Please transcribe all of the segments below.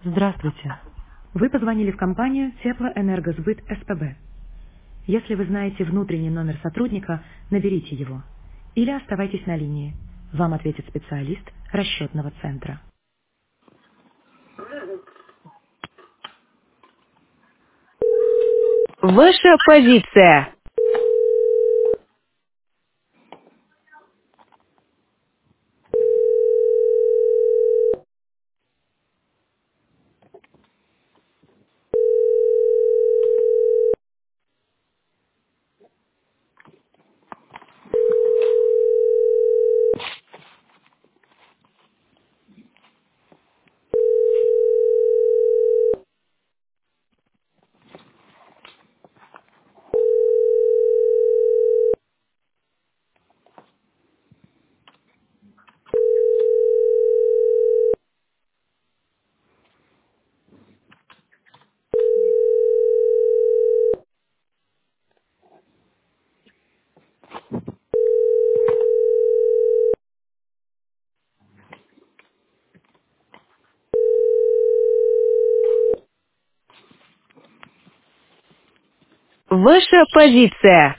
Здравствуйте. Вы позвонили в компанию Теплоэнергосбыт СПБ. Если вы знаете внутренний номер сотрудника, наберите его. Или оставайтесь на линии. Вам ответит специалист расчетного центра. Ваша позиция. Ваша позиция.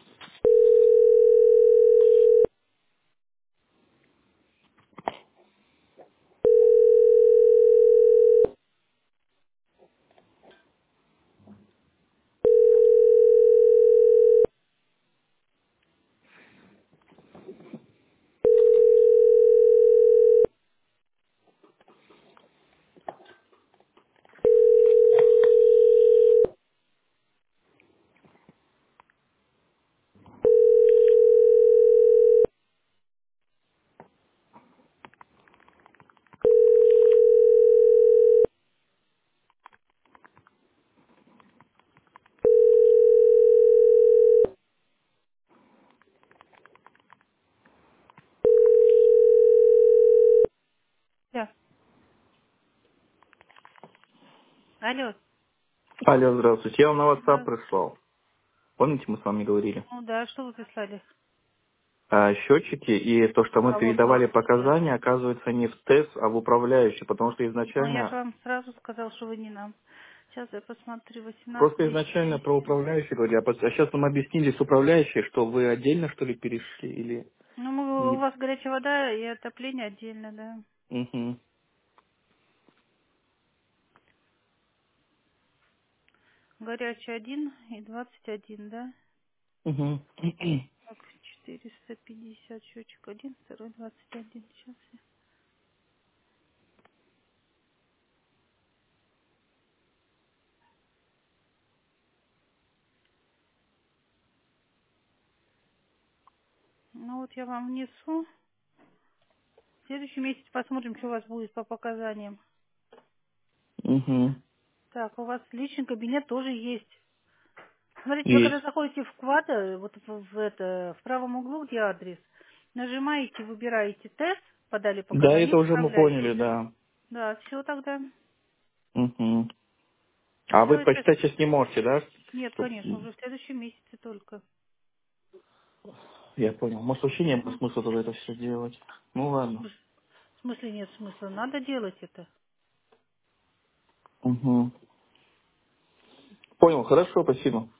Да. Алло. Алло, здравствуйте. Я вам на WhatsApp Да. прислал. Помните, мы с вами говорили? Ну да, что вы прислали? Счетчики и то, что мы А вот вот. передавали показания, оказывается, не в ТЭС, а в управляющий, потому что Ну я же изначально, вам сразу сказал, что вы не нам. Сейчас я посмотрю. просто 18 изначально 200. про управляющий говорили, а сейчас нам объяснили с управляющей, что вы отдельно, что ли, перешли или... Ну, у не- вас горячая вода и отопление отдельно, да. Мгм. Горячий 1 и 21, да? Мгм. Так, 450 счетчик один, второй 21. Сейчас я. Ну вот я вам внесу. В следующем месяце посмотрим, что у вас будет по показаниям. Мгм. Так, у вас личный кабинет тоже есть. Смотрите, вы когда Есть. заходите в квад, вот в правом углу, где адрес, нажимаете, выбираете тест, подали Да, показания, это уже мы управляющий. поняли, да. Да, все тогда. Мгм. А вы Все это... почитать сейчас не можете, да? Нет, Чтоб- конечно, уже в следующем месяце только. Я понял. Может, вообще не было Мгм. смысла тогда это все делать. Ну ладно. В смысле нет смысла? Надо делать это. Угу. Понял, хорошо, спасибо.